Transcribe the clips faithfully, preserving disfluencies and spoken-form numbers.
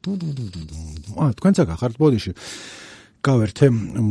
აა თქვენც გახართ ბოდიში გავერთე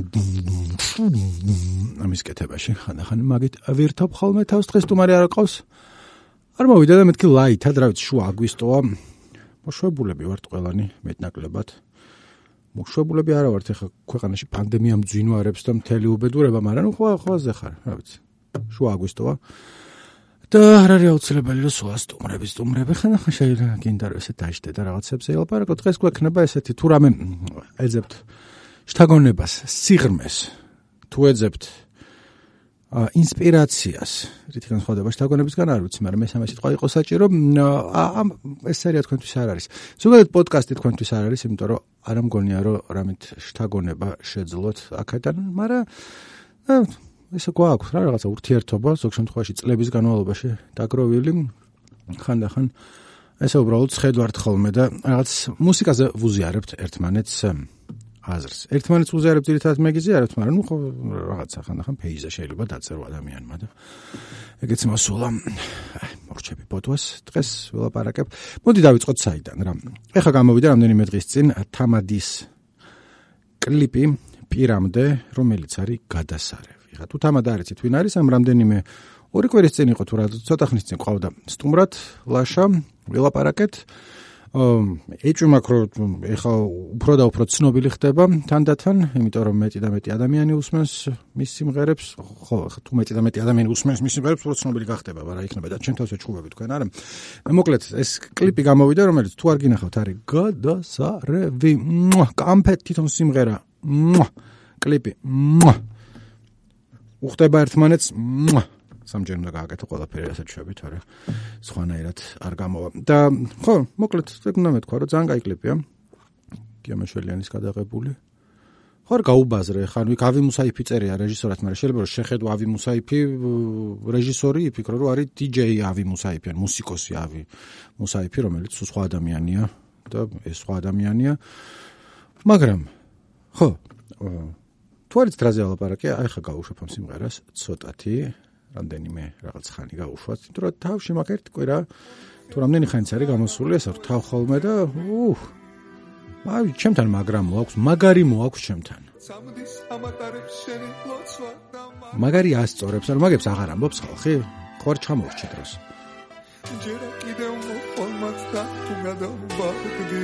ამის კეთებაში ხანდახან მაგით ვირთობ ხოლმე თავს დღეს თუმარი არ ყავს არ მოვიდა და მეთქი ლაითად რა ვიცი შუა აგვისტოა მოშვებულები ვართ ყველანი მეტნაკლებად მოშვებულები არა ვართ ეხა ქვეყანაში პანდემია მძვინვარებს და მთელი უბედურება მაგრამ ნუ ხო ხოლმე ხარ რა ვიცი შუა აგვისტოა და არ არის აუცილებელი რომ სულ სტუმრები სტუმრები ხანდახან შეიძლება გინდა რომ ესე დაждდე და რაღაცებზე ელაპარაკო დღეს გვექნება ესეთი თუ რამე ეძებთ შთაგონებას სიღრმეს თუ ეძებთ ინსპირაციას რითი განსხვავდება შთაგონებისგან არ ვიცი მაგრამ ეს ამას სიტყვა იყო საჭირო ამ ეს სერია თქვენთვის არ არის ზოგადად პოდკასტი თქვენთვის არ არის იმიტომ რომ არ ამგონია რომ რამით შთაგონება შეძლოთ აქედან მაგრამ ესე გვაქვს რა რაღაცა ურთიერთობა ზოგ შემთხვევაში წლების განმავლობაში დაგროვილი ხანდახან ესე უბრალოდ შედვართ ხოლმე და რაღაც მუსიკაზე ვუზიარებთ ერთმანეთს აზრს ერთმანეთს ვუზიარებთ ერთად მეგიზიარებთ მაგრამ ნუ ხო რაღაცა ხანდახან ფეიზა შეიძლება დაწერო ადამიანმა და ეგეც მოსულა მორჩები პოდვას დღეს ველაპარაკებ მოდი დავიწყოთ საიდან რა ეხა გამოვიდა რამდენიმე დღის წინ თამადის კლიპი პირამდე რომელიც არის გადასარევი ხა თუ თამად არიცით ვინ არის ამ რამდენიმე ორი კვირის წინ იყო თუ რა ცოტა ხნის წინ ყავდა სტუმრად ლაშა ველაპარაკეთ ეჭვი მაქვს რომ ეხა უფრო და უფრო ცნობილი ხდება თანდათან იმიტომ რომ მეტი და მეტი ადამიანი უსმენს მის სიმღერებს ხო თუ მეტი და მეტი ადამიანი უსმენს მის სიმღერებს უფრო ცნობილი გახდება რა იქნება და ჩემ თავზე ჩხუბები თქვენ არა მოკლედ ეს კლიპი გამოვიდა რომელიც თუ არ გინახავთ არის გადასარევი კამფეთ თვითონ სიმღერა კლიპი უხდება ერთმანეთს სამჯერ უნდა გააკეთო ყველაფერი რასაც შვებით არა სხვანაირად არ გამოვა და ხო მოკლედ ეგ უნდა მეთქვა რომ ძალიან კაი კლიპია გიამაშველიანის გადაღებული ხო არ გაუბაზრე ხან ვიქ ავი მუსაიფი წერია რეჟისორად მაგრამ შეიძლება რომ შეხედო ავი მუსაიფი რეჟისორი იფიქრო რომ არის დიჯეი ავი მუსაიფი ან მუსიკოსი ავი მუსაიფი რომელიც სხვა ადამიანია და ეს სხვა ადამიანია მაგრამ ხო თუ არის დრაზე ალაპარაკი აი ხა გავუშვებ ამ სიმღერას ცოტათი რამდენიმე რაღაც ხანი გავუშვათ, იმიტომ რომ თავში მაგ ერთ კვირა თუ რამდენი ხანიც არის გამოსული ეს თავ ხოლმე და უჰ აი ჩემთან მაგრამ მოაქვს, მაგარი მოაქვს ჩემთან. მაგარი ასწორებს, არ მაგებს აღარ ამბობს ხალხი? ხო არ ჩამორჩე დროს. ჯერა კიდევ მოხმაც და თუ გადავბარგდი.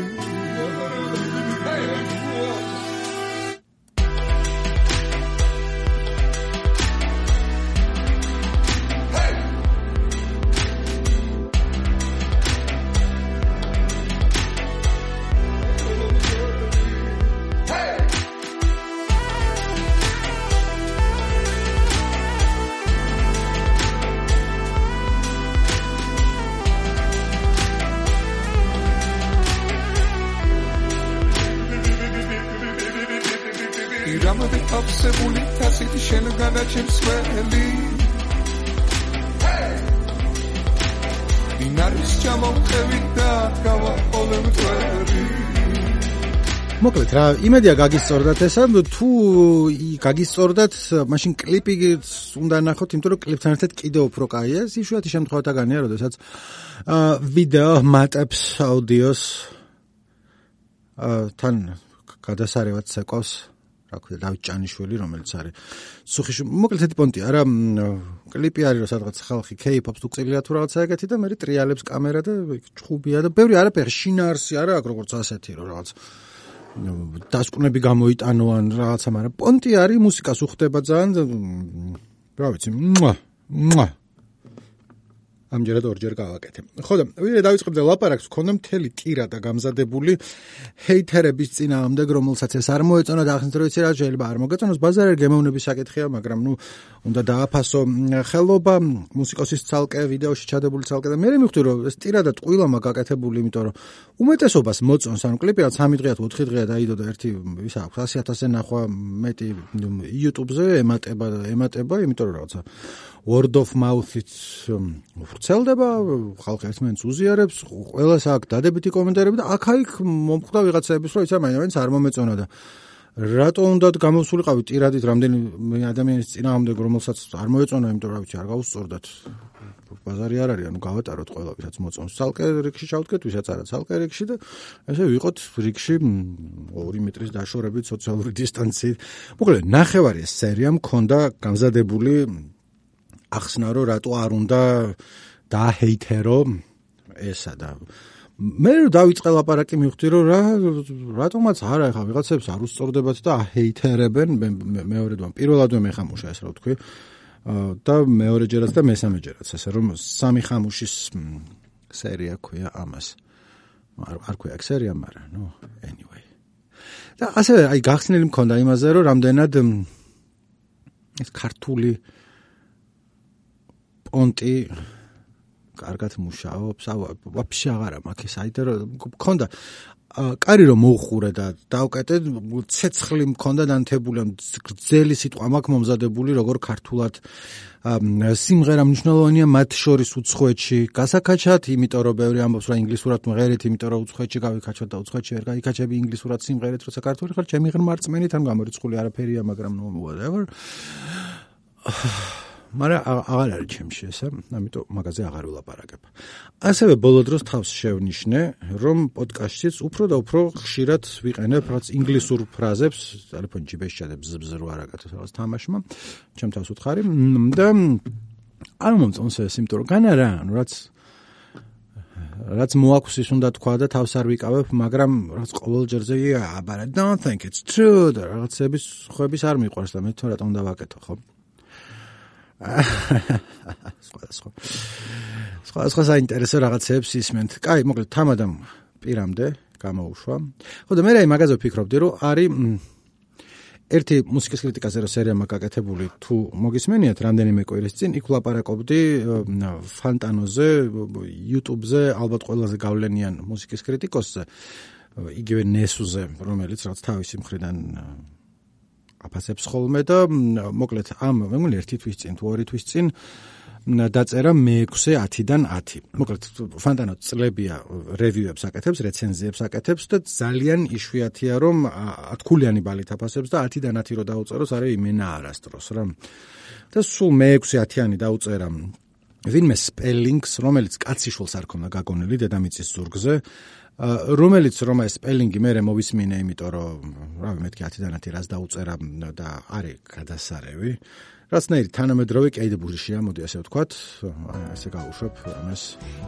აფსებული თასით შენ განაჩენს ველი ინარის ჩამოყევი და გავაყოლებ წვერი მოკლედ რა იმედია გაგისწორდათ ესა თუ გაგისწორდათ მაშინ კლიპი უნდა ნახოთ იმიტომ რომ კლიპთან ერთად კიდევ უფრო კაია იშვიათი შემთხვევათაგანია როდესაც ვიდეო მატებს აუდიოს თან გადასარევად ცეკვავს რა ქვია დავით ჭანიშვილი რომელიც არის სუხიში მოკლედ ეს პონტი არა კლიპი არის რომ სადღაც ხალხი K-pop-ს თუ წილია თუ რაღაცა ეგეთი და მე ტრიალებს კამერა და ჩხუბია და ბევრი არაფერი შინაარსი არა აქ როგორც ასეთი რომ რაღაც დასკვნები გამოიტანო ან რაღაცა მაგრამ პონტი არის მუსიკას უხდება ძალიან რა ვიცი მუა ამჯერად ორჯერ გავაკეთე. ხო და ვიდრე დავიწყებდი ლაპარაკს, მქონდა მთელი ტირადა გამზადებული ჰეითერების წინააღმდეგ, რომელსაც ეს არ მოეწონა და ახლა ვიცი რა შეიძლება არ მოგეწონოს, ბაზარი გემოვნების საკითხია, მაგრამ ნუ უნდა დააფასო ხელობა, მუსიკოსის ცალკე, ვიდეოში ჩადებული ცალკე და მე მივხვდი რომ ეს ტირადა ტყუილამა გაკეთებული, იმიტომ რომ უმეტესობას მოწონს, ანუ კლიპი სამი დღეა თუ ოთხი დღეა დაიდო და ერთი ისა აქვს ასი ათასზე ნახვა მეტი YouTube-ზე ემატება ემატება, იმიტომ რომ რაღაცა word of mouth-ით ვრცელდება, ხალხი ერთმანეთს უზიარებს, ყველას აქვს დადებითი კომენტარები და აქ-აქ მომხვდა ვიღაცაების, რომ იცი მაინც არ მომეწონა და რატო უნდა გამოსულიყავი ტირადით რამდენი ადამიანის წინააღმდეგ, რომელსაც არ მოეწონა, იმიტომ რომ არ გავუსწორდათ. ბაზარი არ არის, ანუ გავატაროთ ყველა, ვისაც მოწონს. ცალკე რიგში ჩავდგეთ, ვისაც არა ცალკე რიგში და ესე ვიყოთ რიგში ორი მეტრის დაშორებით სოციალური დისტანციით. მოკლედ, ნახევარი ეს სერია მქონდა გამზადებული ახსნა, რომ რატო არ უნდა დააჰეითერო ესა და მე რომ დავიწყე ლაპარაკი მივხვდი რომ რა რატომაც არა ეხა ვიღაცებს არ უსწორდებათ და აჰეითერებენ მეორედვან პირველადვე მეხამუშა ეს რა ვთქვი და მეორეჯერაც და მესამეჯერაც ესე რომ სამი ხამუშის სერია ქვია ამას არ არ ქვია აქ სერია მაგრამ ნუ anyway და ასე აი გახსნილი მქონდა იმაზე რომ რამდენად ეს ქართული პონტი კარგად მუშაობს, ვაფშე აღარა მაქვს საერთოდ რომ მქონდა კარი რომ მოუხურე და დავკეტე ცეცხლი მქონდა დანთებული გრძელი სიტყვა მაქვს მომზადებული როგორ ქართულად სიმღერა მნიშვნელოვანია მათ შორის უცხოეთში გასაკაჩად, იმიტომ რომ ბევრი ამბობს რომ ინგლისურად მღერით, იმიტომ რომ უცხოეთში გავიკაჩოთ და უცხოეთში ვერ გაიკაჩები ინგლისურად სიმღერით, როცა ქართული ხარ, ჩემი ღრმა რწმენით ან გამორიცხული არაფერია, მაგრამ no whatever. მაგრამ აღარ არის ჩემში ესა, ამიტომ მაგაზე აღარ ვილაპარაკებ. ასევე ბოლო დროს თავს შევნიშნე, რომ პოდკასტშიც უფრო და უფრო ხშირად ვიყენებ რაღაც ინგლისურ ფრაზებს, ტელეფონში ბეშადებს ზბზ რო არ აკეთოს რაღაც თამაშმა, ჩემ თავს უთხარი და არ მომწონს ეს, იმიტომ რომ განა რა, ანუ რაც რაც მოაქვს ის უნდა თქვა და თავს არ ვიკავებ, მაგრამ რაღაც ყოველ ჯერზე yeah, but I don't think it's true და რაღაცების ხვების არ მიყვარს და მე თვითონ რატომ უნდა ვაკეთო, ხო? სხვა სხვა სხვა სხვა საინტერესო რაღაცებს ისმენთ. კაი, მოკლედ თამადამ პირამდე გამოუშვა. ხო და მე რაი მაგაზე ვფიქრობდი, რომ არის ერთი მუსიკის კრიტიკაზე რო სერია მაქვს გაკეთებული, თუ მოგისმენიათ რამდენიმე კვირის წინ, იქ ვლაპარაკობდი ფანტანოზე, YouTube-ზე, ალბათ ყველაზე გავლენიან მუსიკის კრიტიკოსზე, იგივე ნესუზე, რომელიც რაც თავისი მხრიდან აფასებს ხოლმე და მოკლედ ამ მეგონი ერთი თვის წინ თუ ორი თვის წინ დაწერა მეექვსე ათიდან ათი. მოკლედ ფანტანო წლებია რევიუებს აკეთებს, რეცენზიებს აკეთებს და ძალიან იშვიათია რომ ათქულიანი ბალით აფასებს და ათიდან ათი რო დაუწეროს არის იმენა არასდროს რა. და სულ მეექვსე ათიანი დაუწერა ვინმე სპელინგს, რომელიც კაციშვილს არ ქონდა გაგონილი დედამიწის ზურგზე. რომელიც რომ ეს სპელინგი მე მოვისმინე, იმიტომ რომ რავი მეთქი ათიდან ათი რას დაუწერა და არის გადასარევი. რაცნაირი თანამედროვე კეიდბურშია, მოდი ასე ვთქვათ, ასე გავუშვებ ამას.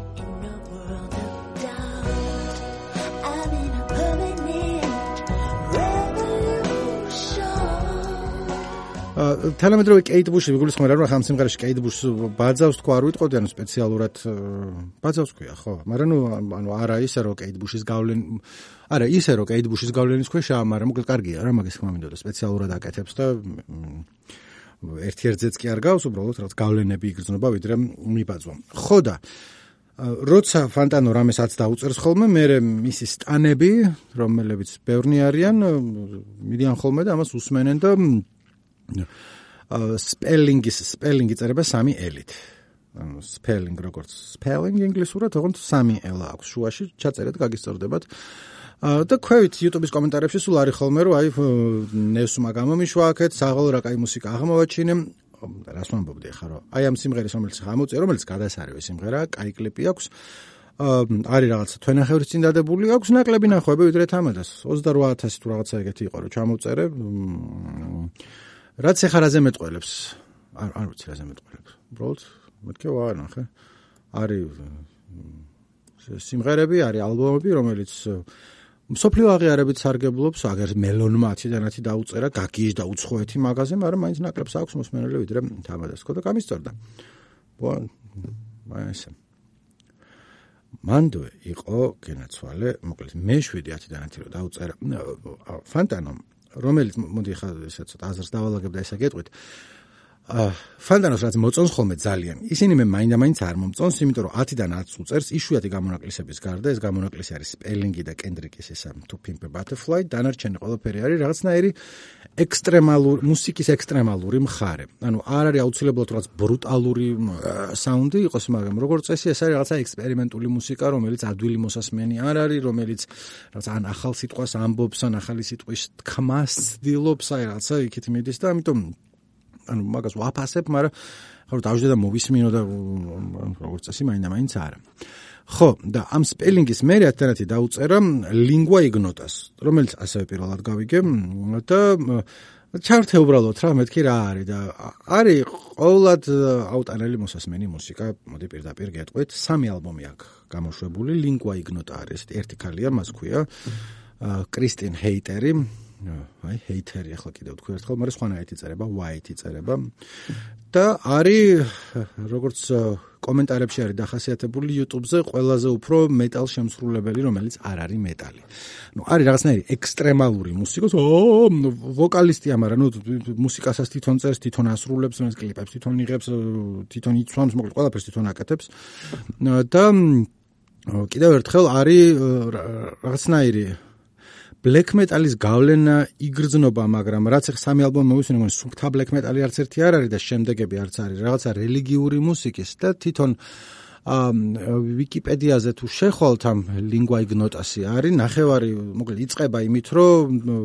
თანამედროვე კეიდბუში მიგულისხმარა რომ ხამ სიმღერაში კეიდბუშს ბაძავს თქვა არ ვიტყოდი, ანუ სპეციალურად ბაძავს ქვია, ხო, მაგრამ ნუ ანუ არა ისე რომ კეიდბუშის გავლენ არა ისე რომ კეიდბუშის გავლენის ქვეშა, მაგრამ მოკლედ კარგია რა მაგის ხმა მინდოდა სპეციალურად აკეთებს და ერთ-ერთზეც კი არ გავს, უბრალოდ რაღაც გავლენები იგრძნობა ვიდრე მიბაძვა. ხო და როცა ფანტანო რამესაც დაუწერს ხოლმე, მე მისი სტანები, რომელებიც ბევრნი არიან, მიდიან ხოლმე და ამას უსმენენ და სპელინგის სპელინგი წერება სამი ელით. ანუ სპელინგ როგორც სპელინგი ინგლისურად, თქო სამი ელა აქვს შუაში, ჩაწერეთ, გაგისწორდებათ. და ქვევით YouTube-ის კომენტარებში სულ არის ხოლმე, რომ აი ნესუმა გამომიშვა აქეთ, საღოლ რა კაი მუსიკა აღმოვაჩინე. რას ვამბობდი ახლა, რომ აი ამ სიმღერის რომელიც გამოწერა, რომელიც გადასარევი სიმღერა, კაი კლიპი აქვს. არის რაღაცა თვენახევრის წინ დადებული, აქვს ნაკლები ნახვები ვიდრე თამადას. ოცდაოთხ ათასი თუ რაღაცა ეგეთი იყო, რომ ჩამოვწერე. რაც ეხლა რაზე მეტყველებს? არ არ ვიცი რაზე მეტყველებს. უბრალოდ მეთქე ვარ ნახე. არის სიმღერები, არის ალბომები, რომელიც მსოფლიო აღიარებით სარგებლობს, აგერ მელონმა ათიდან ათი დაუწერა, გაგიის და უცხოეთი მაღაზია, მაგრამ მაინც ნაკლებს აქვს მოსმენელი ვიდრე თამადას. ხო და გამისწორდა. ბო მაინც მანდ იყო გენაცვალე, მოკლედ მე შვიდი ათიდან ათი რო დაუწერა ფანტანომ, რომელიც მოდი ხა ესე ცოტა აზრს დავალაგებ და ესე გეტყვით. ფანდანოს რაც მოწონს ხოლმე ძალიან. ისინი მე მაინდა-მაინც არ მომწონს, იმიტომ რომ ათიდან ათს უწერს, იშვიათი გამონაკლისების გარდა, ეს გამონაკლისი არის სპელინგი და კენდრიკის ესა To Pimp a Butterfly, დანარჩენი ყველაფერი არის რაღაცნაირი ექსტრემალური, მუსიკის ექსტრემალური მხარე. ანუ არ არის აუცილებლად რაღაც ბრუტალური საუნდი იყოს, მაგრამ როგორც წესი, ეს არის რაღაცა ექსპერიმენტული მუსიკა, რომელიც ადვილი მოსასმენი არ არის, რომელიც რაღაც ან ახალ სიტყვას ამბობს, ან ახალი სიტყვის თქმას ცდილობს, აი რაღაცა იქით მიდის და ამიტომ ანუ მაგას ვაფასებ, მაგრამ ხო დავждე და მოვისმინო და როგორც წესი მაინდა-მაინც არა. ხო, და ამ სპელინგის მერე ათანათი დაუწერა lingua ignotas, რომელიც ასევე პირველად გავიგე და ჩართე უბრალოდ რა მეთქი რა არის და არის ყოველად აუტანელი მოსასმენი მუსიკა, მოდი პირდაპირ გეტყვით, სამი ალბომი აქვს გამოშვებული, lingua ignota არის, ერთი ქალია, მას ქვია კრისტინ ჰეიტერი, აი ჰეიტერი ახლა კიდევ თქვი ერთხელ, მაგრამ სხვანაირად იწერება, white იწერება და არის როგორც კომენტარებში არის დახასიათებული YouTube-ზე ყველაზე უფრო მეტალ შემსრულებელი, რომელიც არ არის მეტალი. ნუ არის რაღაცნაირი ექსტრემალური მუსიკოს, ო ვოკალისტია, მაგრამ ნუ მუსიკასაც თვითონ წერს, თვითონ ასრულებს, მას კლიპებს თვითონ იღებს, თვითონ იცვამს, მოკლედ ყველაფერს თვითონ აკეთებს. და კიდევ ერთხელ არის რაღაცნაირი black metal-ის გავლენა იგრძნობა, მაგრამ რაც ახ სამი ალბომი მოვისმინე, მგონი სუფთა black metal-ი არც ერთი არ არის და შემდეგები არც არის, რაღაცა რელიგიური მუსიკის და თვითონ ვიკიპედიაზე თუ შეხვალთ ამ lingua ignotas-ი არის, ნახევარი, მოკლედ იწყება იმით, რომ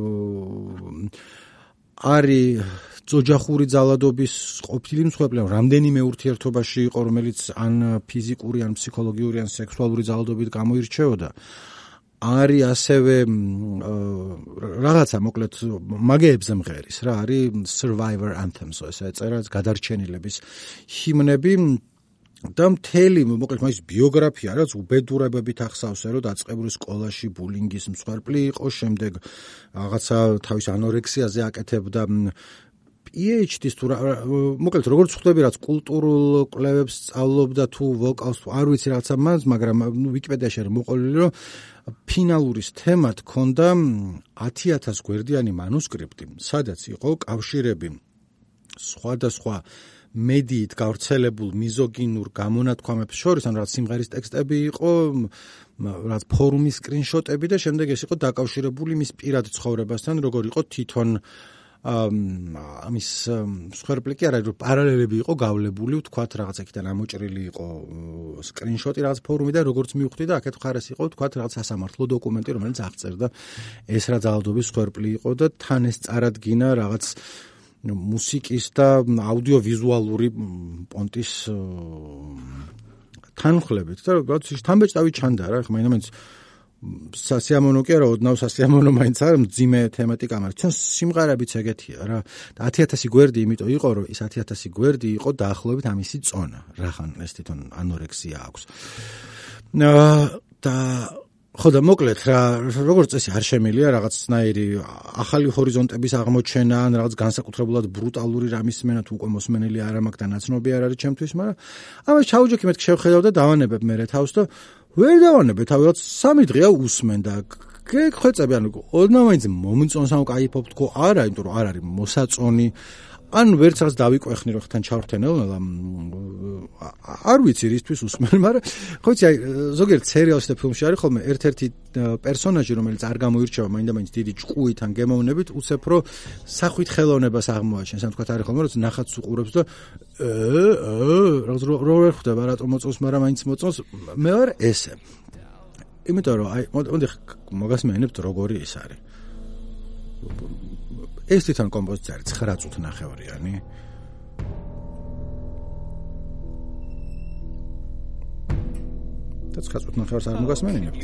არის ძოჯახური ძალადობის ყოფილი მსხვერპლი, რამდენიმე ურთიერთობაში იყო, რომელიც ან ფიზიკური, ან ფსიქოლოგიური, ან სექსუალური ძალადობით გამოირჩეოდა. არის ასევე რაღაცა მოკლედ მაგეებზე მღერის რა არის survivor anthems ესე წერა გადარჩენილების ჰიმნები და მთელი მოკლედ მაგის ბიოგრაფია რაც უბედურებებით ახსავსე რომ დაწყებული სკოლაში ბულინგის მსხვერპლი იყო შემდეგ რაღაცა თავის ანორექსიაზე აკეთებდა PhD-ს თუ მოკლედ როგორც ხვდები რაც კულტურულ კვლევებს სწავლობდა თუ ვოკალს თუ არ ვიცი რაღაცა მას მაგრამ ვიკიპედიაში არის მოყოლილი რომ ფინალურის თემად ქონდა ათი ათას გვერდიანი მანუსკრიპტი, სადაც იყო კავშირები სხვადასხვა მედიით გავრცელებულ მიზოგინურ გამონათქვამებს შორის, ანუ რაც სიმღერის ტექსტები იყო, რაც ფორუმის სკრინშოტები და შემდეგ ეს იყო დაკავშირებული მის პირად ცხოვრებასთან, როგორ იყო თვითონ ამის მსხვერპლი კი არა, რომ პარალელები იყო გავლებული, ვთქვათ, რაღაც აქედან ამოჭრილი იყო სკრინშოტი რაღაც ფორუმი და როგორც მივხვდი და აქეთ მხარეს იყო, ვთქვათ, რაღაც სასამართლო დოკუმენტი, რომელიც აღწერდა ეს რა ძალადობის მსხვერპლი იყო და თან ეს წარადგინა რაღაც მუსიკის და აუდიოვიზუალური პონტის თანხლებით და რაღაც თამბეჭდავი ჩანდა რა, ხმა იმენს სასიამოვნო კი არა, ოდნავ სასიამოვნო მაინც არა, მძიმე თემატიკა, მაგრამ ჩვენ სიმღერებიც ეგეთია რა. და ათი ათასი გვერდი იმიტომ იყო, რომ ის ათი ათასი გვერდი იყო დაახლოებით ამისი წონა. რახან ეს თვითონ ანორექსია აქვს. და ხო და მოკლედ რა, როგორც წესი არ შემილია რაღაცნაირი ახალი ჰორიზონტების აღმოჩენა, ან რაღაც განსაკუთრებულად ბრუტალური რამის სმენა თუ უკვე მოსმენელი არ მაქვს და ნაცნობი არ არის ჩემთვის, მაგრამ ამას ჩაუჯექი მეთქი შევხედავ და დავანებებ მე თავს და ვერ დავანებებ თავი რაც სამი დღეა უსმენ და გეხვეწები ანუ ოდნავ მაინც მომწონს ამ кайფობ თქო არა იმიტომ რომ არ არის მოსაწონი ან ვერც რაღაც დავიკვეხნი რომ ხთან ჩავრთენელნელა არ ვიცი რისთვის უსმენ მაგრამ ხო იცი აი ზოგიერთ სერიალში და ფილმში არის ხოლმე ერთ-ერთი პერსონაჟი რომელიც არ გამოირჩევა მაინდა-მაინც დიდი ჭყუით ან გემოვნებით უცებ რომ სახვით ხელოვნებას აღმოაჩენს ან თქვა არის ხოლმე რომ ნახატს უყურებს და რაღაც რო ვერ ხვდება რატომ მოწონს მაგრამ მაინც მოწონს მე ვარ ესე იმიტომ რომ აი მოდი მოგასმენებთ როგორი ის არის ეს თვითონ კომპოზიცია არის ცხრა წუთი ნახევრიანი და ცხრა წუთი ნახევრს არ მოგასმენინებთ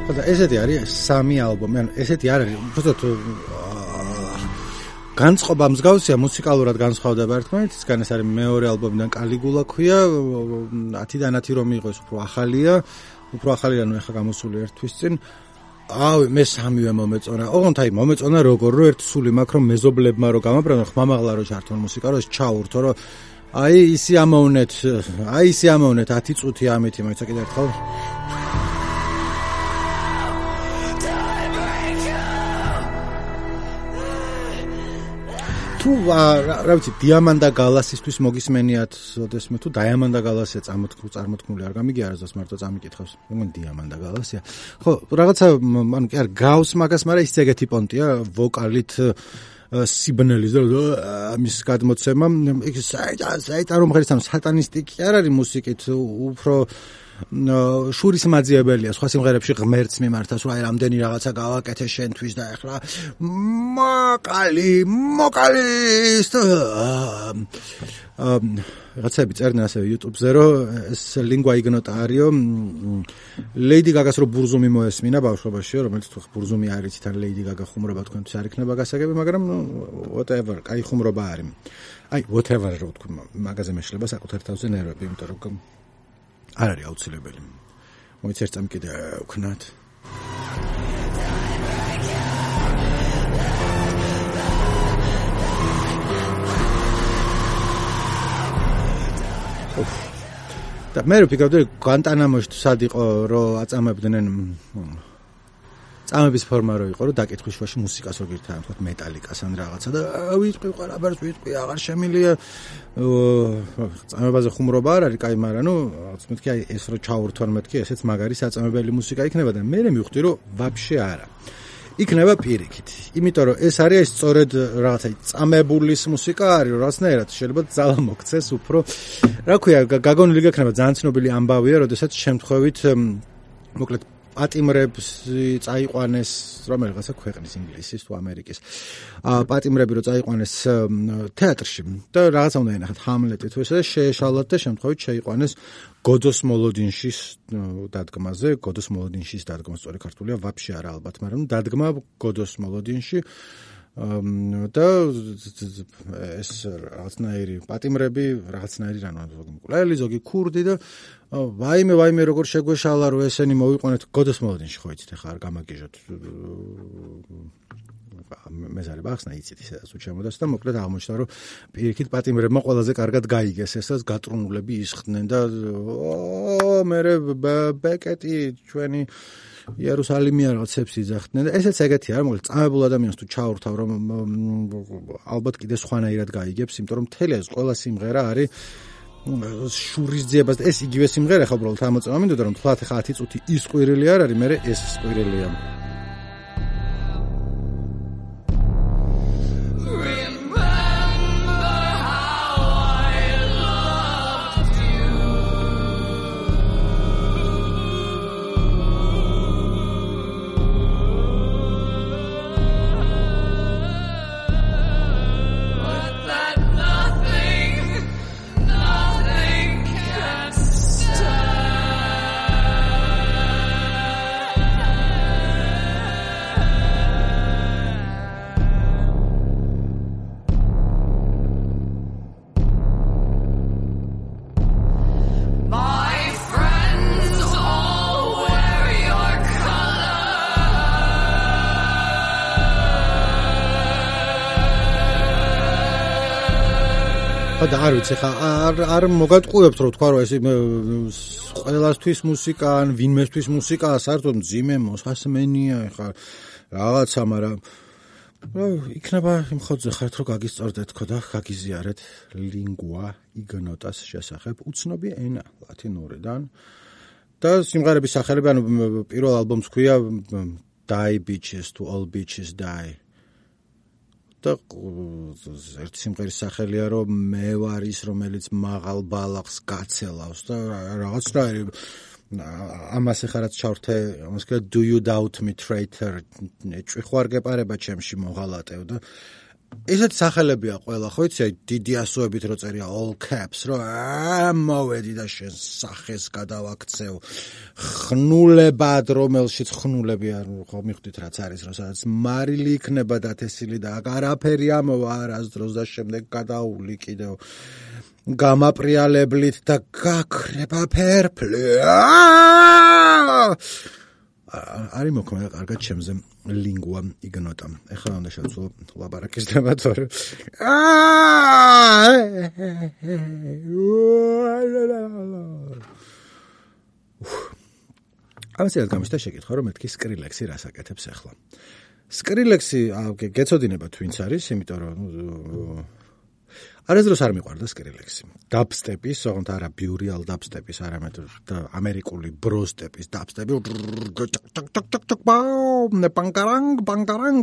ხოდა ესეთი არის სამი ალბომი, ანუ ესეთი არ არის, უბრალოდ განწყობა მსგავსია, მუსიკალურად განსხვავდება ერთმანეთისგან, ეს არის მეორე ალბომიდან კალიგულა ქვია, ათიდან ათი რომ იყოს, უფრო ახალია, უფრო ახალია, ნუ ეხლა გამოსული ერთ თვის წინ. ავი, მე სამივე მომეწონა. ოღონდ აი მომეწონა როგორ რო ერთ სული მაქვს რომ მეზობლებმა რო გამაბრუნო, ხმამაღლა რო ჩართონ მუსიკა, რო ჩაურთო, რომ აი ისი ამოვნეთ, აი ისი ამოვნეთ ათი წუთი ამითი, მოიცა კიდე ერთხელ. თუ რა ვიცი, დიამანდა გალასისთვის მოგისმენიათ, ოდესმე თუ დაიამანდა გალასია წარმოთქმული არ გამიგია არასდროს მარტო წამიკითხავს. მეგონი დიამანდა გალასია. ხო, რაღაცა, ანუ კი არ გავს მაგას, მაგრამ ის ეგეთი პონტია, ვოკალით სიბნელის და ამის გადმოცემა, იქ საიტა რომ ხერხს ამ სატანისტი კი არ არის მუსიკით, უფრო შურის მაძიებელია, სხვა სიმღერებში ღმერთს მიმართავს, რომ აი რამდენი რაღაცა გავაკეთე შენთვის და ეხლა მოკალი, მოკალი რაღაცები წერდნენ ასევე YouTube-ზე, რომ ეს ლინგვა იგნოტა არისო, ლეიდი გაგას რო ბურზუმი მოესმინა ბავშვობაშიო, რომელიც თუ ბურზუმი არის თან ლეიდი გაგა ხუმრობა თქვენთვის არ იქნება გასაგები, მაგრამ whatever, კაი ხუმრობა არის. აი whatever რო თქვი, მაგაზე მეშლება საკუთარ თავზე ნერვები, იმიტომ რომ არ არის აუცილებელი. მოიცა ერთ წამი კიდე ვქნათ. და მე ვფიქრობდი გვანტანამოში თუ სად იყო რომ აწამებდნენ წამების ფორმა რო იყო რომ დაკითხვის შუაში მუსიკას რო გირთან თქვა მეტალიკას ან რაღაცა და ვიტყვი ყველაფერს ვიტყვი აღარ შემილია წამებაზე ხუმრობა არ არის კაი მაგრამ ნუ რაღაც მეთქი აი ეს რო ჩაურთვან მეთქი ესეც მაგარი საწამებელი მუსიკა იქნება და მე მივხვდი რომ ვაფშე არა იქნება პირიქით იმიტომ რომ ეს არის ეს სწორედ რაღაცა წამებულის მუსიკა არის რომ რაღაცნაირად შეიძლება ძალა მოგცეს უფრო რა ქვია გაგონილი გექნება ძალიან ცნობილი ამბავია როდესაც შემთხვევით მოკლედ პატიმრებს წაიყვანეს რომელიღაცა ქვეყნის ინგლისის თუ ამერიკის პატიმრები რო წაიყვანეს თეატრში და რაღაცა უნდა ენახათ ჰამლეტი თუ ესე შეეშალათ და შემთხვევით შეიყვანეს გოდოს მოლოდინშის დადგმაზე გოდოს მოლოდინშის დადგმა სწორი ქართულია ვაფშე არა ალბათ მაგრამ დადგმა გოდოს მოლოდინში და ეს რაღაცნაირი პატიმრები რაღაცნაირი რანო ზოგი მკვლელი ზოგი ქურდი და ვაიმე ვაიმე როგორ შეგვეშალა რომ ესენი მოვიყვანეთ გოდოს მოლოდინში ხო იცით ხა არ გამაგიჟოთ მეზარი ბახსნა იცით ისედაც უჩემოდას და მოკლედ აღმოჩნდა რომ პირიქით პატიმრებმა ყველაზე კარგად გაიგეს ესაც გატრუნულები ისხდნენ და ო მერე ბეკეტი ჩვენი იერუსალიმი რაღაცებს იძახდნენ და ესეც ეგეთი არა მოკლედ წამებულ ადამიანს თუ ჩაურთავ რომ ალბათ კიდე სხვანაირად გაიგებს იმიტომ რომ მთელი ეს ყველა სიმღერა არის შურის ძიებას და ეს იგივე სიმღერა ხა უბრალოდ ამოწმა მინდოდა რომ თქვათ ხა ათი წუთი ის ყვირილი არ არის მე ეს ყვირილია და არ ვიცი ხა არ არ მოგატყუებთ რომ თქვა რომ ეს ყველასთვის მუსიკა ან ვინმესთვის მუსიკა საერთოდ მძიმე მოსასმენია ხა რაღაცა მაგრამ იქნება იმ ხოძე ხართ რომ გაგისწორდეთ თქო და გაგიზიარეთ ლინგვა იგნოტას შესახებ უცნობი ენა ლათინურიდან და სიმღერების სახელები ანუ პირველ ალბომს ქვია Die Bitches to All Bitches Die და ერთ სიმღერის სახელია რომ მე ვარ ის რომელიც მაღალ ბალახს გაცელავს და რაღაცნაირი ამას ეხარაც ჩავრთე ამას კი Do You Doubt Me Traitor ეჭვი ხო არ გეპარება ჩემში მოღალატევ და ესეთი სახელებია ყველა, ხო იცი, დიდი ასოებით რო წერია all caps, რო მოვედი და შენ სახეს გადავაქცევ. ხნულებად, რომელშიც ხნულები არ ხო მიხვდით რაც არის, რომ სადაც მარილი იქნება დათესილი და არაფერი ამოვა არასდროს და შემდეგ გადაული კიდევ გამაპრიალებლით და გაქრება ფერფლი. არის მოქმედა კარგად ჩემზე ლინგვა იგნოტა. ეხლა უნდა შევცვლო ლაბარაკის თემა, თორე ამასაც გამიშთა შეკითხვა, რომ მეთქი სკრილექსი რას აკეთებს ახლა. სკრილექსი გეცოდინებათ ვინც არის, იმიტომ რომ არასდროს არ მიყვარდა სკრილექსი. დაბსტეპის, ოღონდ არა ბიურიალ დაბსტეპის, არამედ ამერიკული ბროსტეპის დაბსტეპი. პანკარანგ, პანკარანგ.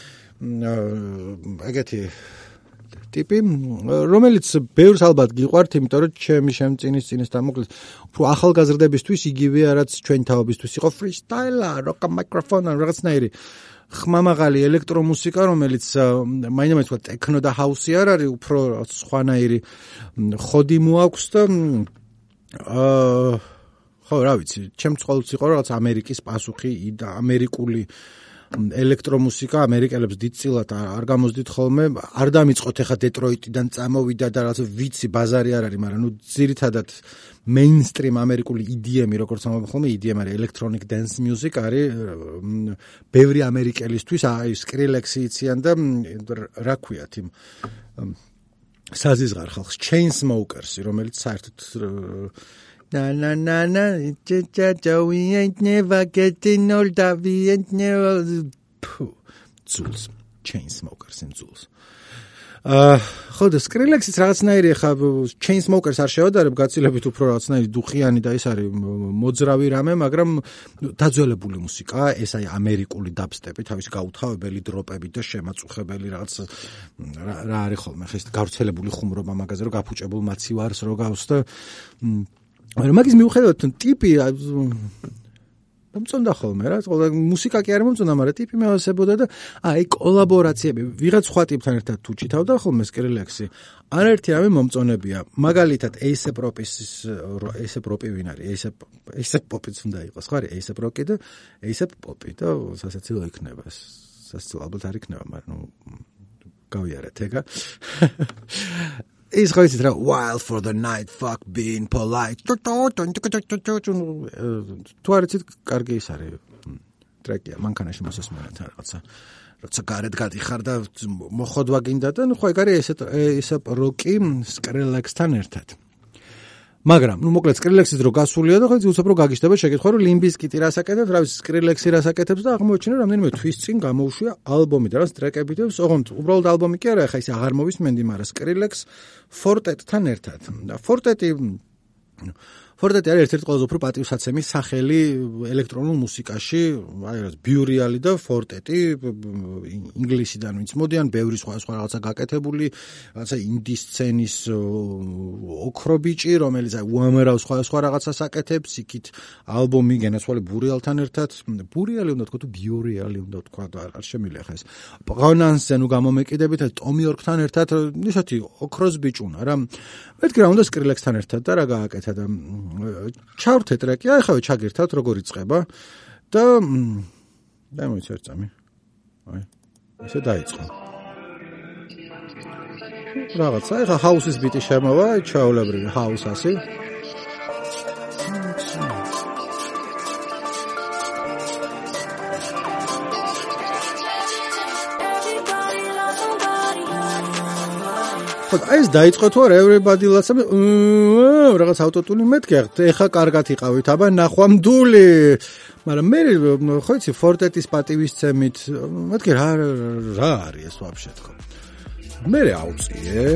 ეგეთი ტიპი, რომელიც ბევრს ალბათ გიყვართ, იმიტომ რომ ჩემი შემწინის წინეს დამოკლეს, უფრო ახალგაზრდებისთვის იგივეა, რაც ჩვენი თაობისთვის იყო freestyle, rock microphone, რაღაცნაირი ხმამაღალი ელექტრომუსიკა, რომელიც მაინც თქვა ტექნო და ჰაუსი არ არის, უფრო სხვანაირი ხოდი მოაქვს და აა ხო, რა ვიცი, ჩემს ყოველთვის იყო რაღაც ამერიკის პასუხი და ამერიკული ელექტრომუსიკა, ამერიკელებს დიდწილად არ გამოსდით ხოლმე, არ დამიწყოთ ახლა დეტროიტიდან წამოვიდა და რაღაც ვიცი ბაზარი არ არის, მაგრამ ნუ ძირითადად mainstream ამერიკული ი დი ემი, როგორც ამბობ ხოლმე, ი დი ემ არის electronic dance music, არის ბევრი ამერიკელისთვის, აი სკრილექსი იციან და რა ქვიათ იმ საზიზღარ ხალხს, Chainsmokers-ი, რომელიც საერთოდ Na na na na, we ain't never getting older, we ain't never. Zulz, Chainsmokers and Zulz. აა ხო და სკრილექსის რაღაცნაირი ხა Chainsmokers არ შევადარებ, გაცილებით უფრო რაღაცნაირი დუხიანი და ეს არის მოძრავი რამე, მაგრამ დაძველებული მუსიკა, ეს აი ამერიკული დაბსტეპი, თავის გაუთავებელი დროპები და შემაწუხებელი რაღაც რა არის ხოლმე, ხა ეს გავრცელებული ხუმრობა მაგაზე, რომ გაფუჭებულ მაცივარს რო გავს და მაგის მიუხედავად ტიპი მომწონდა ხოლმე რა, ყველა მუსიკა კი არ მომწონდა, მაგრამ ტიპი მევასებოდა და აი კოლაბორაციები ვიღაც სხვა ტიპთან ერთად თუ ჩითავდა ხოლმე სკრილექსი, არაერთი რამე მომწონებია. მაგალითად A$эй Rocky-ის A$эй Rocky ვინ არის? A$эй Rocky-იც უნდა იყოს, ხო არის A$эй Rocky და A$эй Rocky და სასაცილო იქნება. სასაცილო ალბათ არ იქნება, მაგრამ ნუ გავიარეთ ეგა. ის ხოიცით რა wild for the night fuck being polite თუ არიცით კარგი ის არის ტრეკია მანქანაში მოსასმენად რაღაცა როცა გარეთ გადიხარ და მოხოდვა გინდა და ნუ ხო ეგ არის A$эй Rocky Skrillex-თან ერთად მაგრამ ნუ მოკლედ Skrillex-ის დრო გასულია და ხო იცი უცებ რო გაგიშდება შეკითხვა რომ Limp Bizkit-ი რას აკეთებს რა ვიცი Skrillex-ი რას აკეთებს და აღმოჩინე რამდენიმე თვის წინ გამოუშვია ალბომი და რას ტრეკები და ოღონდ უბრალოდ ალბომი კი არა ხა ის აღარ მოვისმენდი მაგრამ Skrillex Fortet-თან ერთად და Fortet-ი Fortet-ი არის ერთ-ერთი ყველაზე უფრო პატივსაცემი სახელი ელექტრონულ მუსიკაში, აი რა ბიურიალი და Fortet-ი ინგლისიდან ვინც მოდიან, ბევრი სხვა სხვა რაღაცა გაკეთებული, რაღაცა ინდი სცენის ოქრო ბიჭი, რომელიც აი უამრავ სხვა სხვა რაღაცას აკეთებს, იქით ალბომი გენაცვალე ბურიალთან ერთად, ბურიალი უნდა თქვა თუ ბიურიალი უნდა თქვა და არ შემიძლია ხა ეს. Pronouns-ზე ნუ გამომეკიდებით, Tom York-თან ერთად, ისეთი ოქროს ბიჭუნა რა. მეთქი რა უნდა Skrillex-თან ერთად და რა გააკეთა და ჩავრთე ტრეკი, აი ხავე ჩაგირთავთ როგორ იწყება და დაიმოიც ერთ წამი. აი, ესე დაიწყო. რაღაცა, ეხა ჰაუსის ბიტი შემოვა, ჩაოლებრივი ჰაუსასი. აი ეს დაიწყო თუ არა everybody loves რაღაც ავტოტუნი მეთქი ეხა კარგად იყავით აბა ნახვამდული მაგრამ მე ხო იცი Fortet-ის პატივისცემით მეთქი რა რა არის ეს ვაფშე თქო მე აუწიე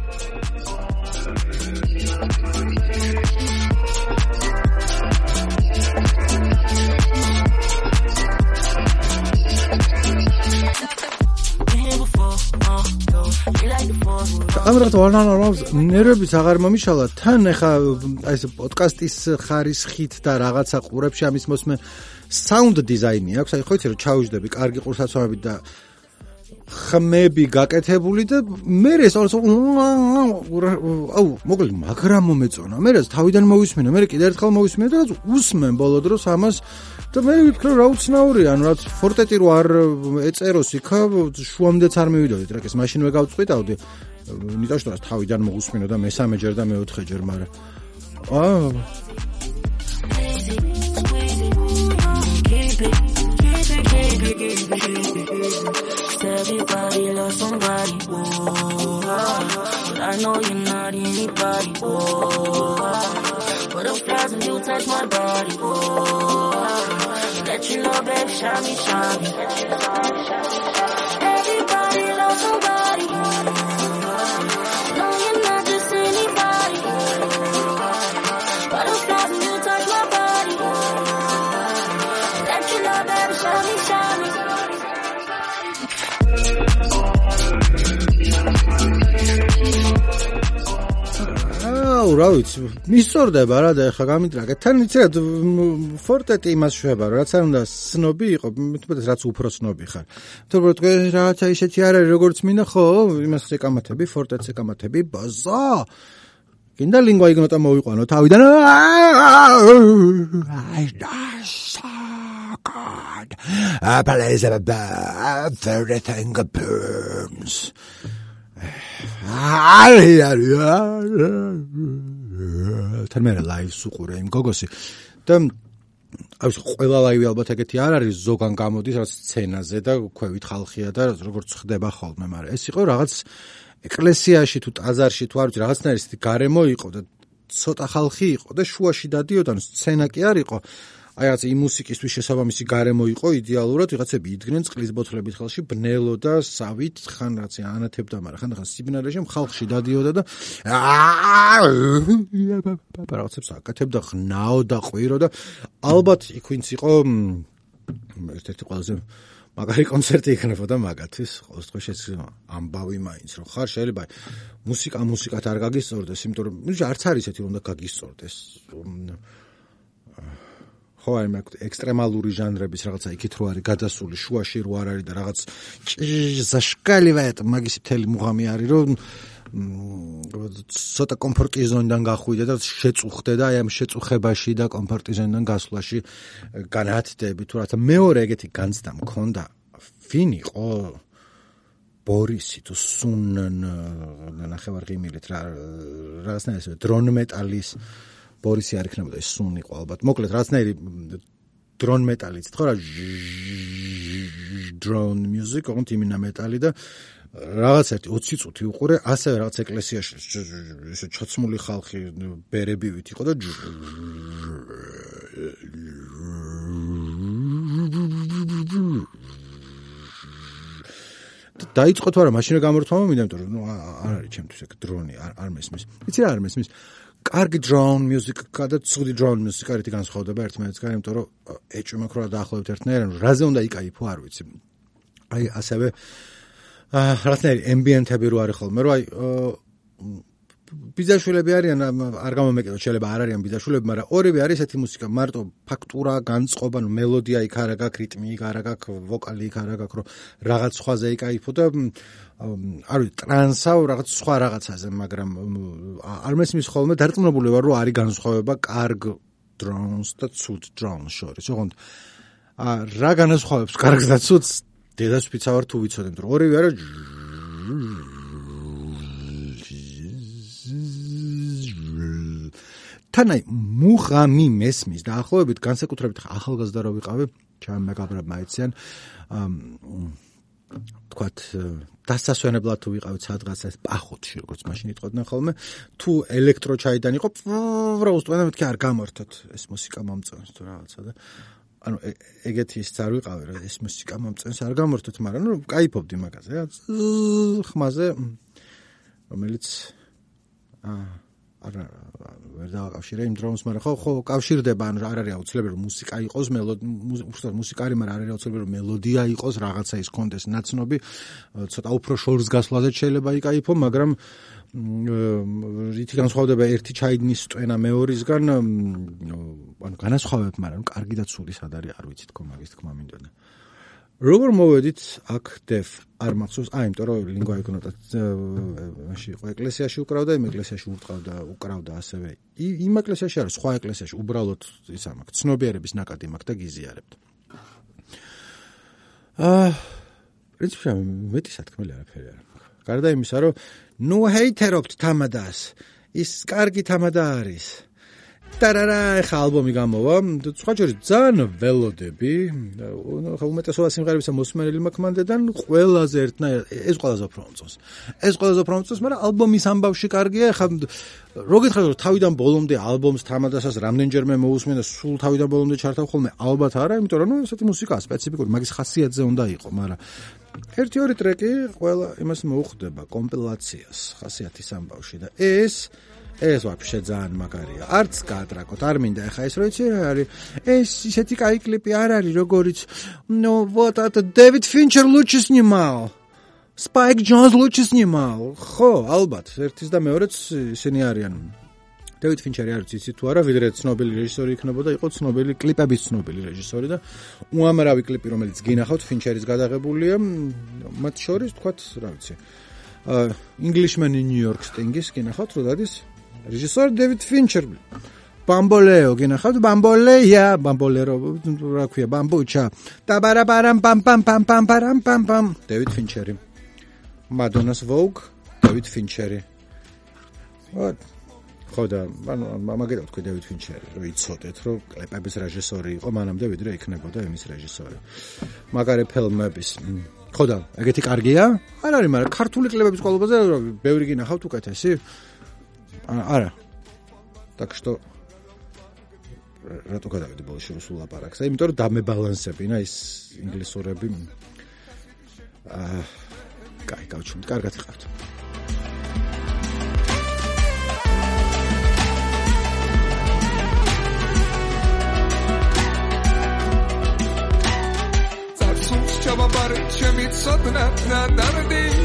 ამერად ვარნარავს ნერვების აღარ მომიშალა თან ეხა აი ეს პოდკასტის ხარისხით და რაღაცა ყურებში ამის მოსმე საუნდ დიზაინი აქვს აი ხო იცი რომ ჩაუჯდები კარგი ყურსაცმლობით და ხმები გაკეთებული და მე ეს აუ მოკლედ მაგრამ მომეწონა მე ეს თავიდან მოვისმინე მე კიდე ერთხელ მოვისმინე და უსმენ ბოლო დროს ამას და მე ვიქნე რა უცნაურია ანუ რაც ფორტეტი რო არ ეწეროს იქა შუამდეც არ მივიდოდით რა ეს მაშინვე გავწყვიტავდი ნიტაშ და თავიდან მოვუსმინე და მესამეჯერ და მეოთხეჯერ მაგრამ აა Everybody loves somebody, oh, but I know you're not anybody, oh, butterflies when you touch my body, oh, let you know, babe, shine me, shine me. Everybody loves somebody, no, you're not just anybody, butterflies when you touch my body, let you know, babe, shine me, shine me. აუ რა ვიცი მისწორდება რა და ეხლა გამიტრაგე თან იცი რა ფორტეტი იმას შვება რაც არ უნდა სნობი იყო თუმცა რაც უფრო სნობი ხარ თორემ თქვენ რაღაცა ისეთი არ არის როგორც მინდა ხო იმას ეკამათები ფორტეტს ეკამათები ბაზა გინდა ლინგვა იგნოტა მოვიყვანო თავიდან აი დასაკად აპალეზა everything burns აი აი თან მე ლაივს უყურე იმ გოგოსი და აი ყველა ლაივი ალბათ ეგეთი არ არის ზოგან გამოდის რაც სცენაზე და ქვევით ხალხია და როგორც ხდება ხოლმე მაგრამ ეს იყო რაღაც ეკლესიაში თუ ტაძარში თუ არ ვიცი რაღაცნაირი ისეთი გარემო იყო და ცოტა ხალხი იყო და შუაში დადიოდა სცენა კი არ იყო აი რაღაც იმ მუსიკისთვის შესაბამისი გარემო იყო იდეალურად ვიღაცები იდგნენ წყლის ბოთლებით ხელში ბნელო და სავით ხან რაღაც ანათებდა მაგრამ ხან ხან სიბნელეში ხალხში დადიოდა და რაღაცებს აკეთებდა ხნაო და ყვირო და ალბათ იქ ვინც იყო ერთ-ერთი ყველაზე მაგარი კონცერტი იქნებოდა მაგათის ყოველ შემთხვევაში ამბავი მაინც რომ ხარ შეიძლება მუსიკა მუსიკათ არ გაგისწორდეს იმიტომ რომ არც არის ესეთი რომ უნდა გაგისწორდეს ხო აი მაგ ექსტრემალური ჟანრების რაღაცა იქით რო არის გადასული შუაში რო არ არის და რაღაც ზაშკალივეთ მაგის მთელი მუღამი არის რომ ცოტა კომფორტის ზონიდან გახვიდე და შეწუხდე და აი ამ შეწუხებაში და კომფორტის ზონიდან გასვლაში განათდები თუ რაღაცა მეორე ეგეთი განცდა მქონდა ვინ იყო ბორისი თუ სუნ ნახევარღიმილით რა რაღაცნაირი ესე დრონ მეტალის ბორისი არ იქნებოდა ეს სუნ იყო ალბათ მოკლედ რაღაცნაირი დრონ მეტალიც ხო რა drone music ოღონდ იმინა მეტალი და რაღაც ერთი ოცი წუთი უყურე ასევე რაღაც ეკლესიაში ესე ჩაცმული ხალხი ბერებივით იყო და დაიწყო თუ არა მაშინე გამორთვა მომინდა იმიტომ რომ ნუ არ არის ჩემთვის ეგ დრონი არ არ მესმის იცი რა არ მესმის კარგი drone music და ცუდი drone music არის განსხვავდება ერთმანეთისგან იმიტომ რომ ეჭვი მაქვს რა დაახლოებით ერთნაირად რაზე უნდა იკაიფო არ ვიცი აი ასევე რაღაცნაირი ambient-ები რო არის ხოლმე რომ აი ბიძაშვილები არიან არ გამომეკეთოთ შეიძლება არ არიან ბიძაშვილები მაგრამ ორივე არის ესეთი მუსიკა მარტო ფაქტურა განწყობა ნუ მელოდია იქ არა გაქვს რიტმი იქ არა გაქვს ვოკალი იქ არა გაქვს რომ რაღაც სხვაზე იკაიფო და არ ვიცი ტრანსა რაღაც სხვა რაღაცაზე მაგრამ არ მესმის ხოლმე დარწმუნებული ვარ რომ არის განსხვავება კარგ drones და ცუდ drones შორის ოღონდ რა განასხვავებს კარგს და ცუდს დედას ვფიცავარ თუ ვიცოდე რომ ორივე არის თანაი მუღამი მესმის დაახლოებით განსაკუთრებით ახალგაზრდა რო ვიყავი ჩემ მეგობრებმა აიციან თქვათ დასასვენებლად თუ ვიყავით სადღაც პახუთში როგორც მაშინ იტყოდნენ ხოლმე თუ ელექტროჩაიდან იყო რა უსტვენა მეთქი არ გამართოთ ეს მუსიკა მომწონს თუ რაღაცა და ანუ ეგეთი ის არ ვიყავი რა ეს მუსიკა მომწონს არ გამართოთ მაგრამ ნუ кайფობდი მაგაზე რა ხმაზე რომელიც აა არა ვერ დავაკავშირე იმ დროუნს მაგრამ ხო ხო კავშირდება ანუ არ არის აუცილებელი რომ მუსიკა იყოს მელოდია უბრალოდ მუსიკა არის მაგრამ არ არის აუცილებელი რომ მელოდია იყოს რაღაცა ის კონდეს ნაცნობი ცოტა უფრო შორს გასვლაზე შეიძლება იკაიფო მაგრამ რითი განსხვავდება ერთი ჩაიდგნის სტვენა მეორისგან ანუ განასხვავებ მაგრამ კარგი და ცუდი სად არის არ ვიცი თქო მაგის თქმა მინდოდა როგორ მოვედით აქ დეფ არ მახსოვს, აი, იმიტომ რომ ლინგვა ეკონოტა მაშინ იყო ეკლესიაში უკრავდა, იმ ეკლესიაში ურტყავდა, უკრავდა ასევე. იმ ეკლესიაში არის, სხვა ეკლესიაში უბრალოდ ისა მაქვს, ცნობიერების ნაკადი მაქვს და გიზიარებთ. აა, პრინციპში მეტი სათქმელი არაფერი არ მაქვს. გარდა იმისა, რომ ნუ ჰეითერობთ თამადას, ის კარგი თამადა არის. Tarara, ეხა ალბომი გამოვა. სხვა ჯერ ძალიან ველოდები. ხა უმეტესობა სიმღერებისა მოსმენელი მაქვს ყველაზე ერთნაირად ეს ყველაზე უფრო მომწონს. ეს ყველაზე უფრო მომწონს, მაგრამ ალბომის ამბავში კარგია. ხა რო გითხრათ რომ თავიდან ბოლომდე ალბომს თამადასას რამდენჯერმე მოусმენ და სულ თავიდან ბოლომდე ჩართავ ხოლმე, ალბათ არა, იმიტომ რომ ნუ ესეთი მუსიკაა სპეციფიკური, მაგის ხასიათზე უნდა იყო, მაგრამ ერთი ორი ტრეკი ყველა იმას მოუხდება კომპილაციას ხასიათის ამბავში და ეს ეს ვაფშე ძალიან მაგარია. არც გაატრაკოთ, არ მინდა ეხა ეს რო იცი რა არის. ეს ისეთი кай კლიპი არ არის, როგორიც ну вот это Дэвид Финчер лучше снимал. Spike Jonze лучше снимал. ხო, ალბათ, ერთის და მეორეც ისინი არიან. Дэвид Финчერი არის იცი თუ არა, ვიდრე ცნობილი რეჟისორი იქნებოდა, იყო ცნობილი კლიპების ცნობილი რეჟისორი და უამრავი კლიპი რომელიც გინახავთ ფინჩერის გადაღებულია, მათ შორის თქვათ, რა ვიცი. Englishman in New York Sting-ის გინახავთ, რო დადის რეჟისორი Дэвид Финчер. Bamboleo, გინახავთ Bambolea, Bambolero, რა ქვია, Bambucha. Tabarabaram pam pam pam pam pam pam pam. Дэвид Финчერი. Madonna's Vogue, Дэвид Финчერი. Вот. ხო და ანუ მაგერა თქვი Дэвид Финчერი, რომ იცოდეთ, რომ კლიპების რეჟისორი იყო, მანამდე ვიდრე იქნებოდა იმის რეჟისორი. მაგარი ფილმების. ხო და ეგეთი კარგია? არ არის, მაგრამ ქართული კლიპების ყოლობაზე ბევრი გინახავთ უკეთესი? არა. Так что რატო გადავედი ბოლოში რუსულ ლაპარაკს? იმიტომ რომ დამებალანსებინა ის ინგლისურები. აა, კაი, გავჩუმთ, კარგად იყავთ. Çaba barı çemi satına na dardi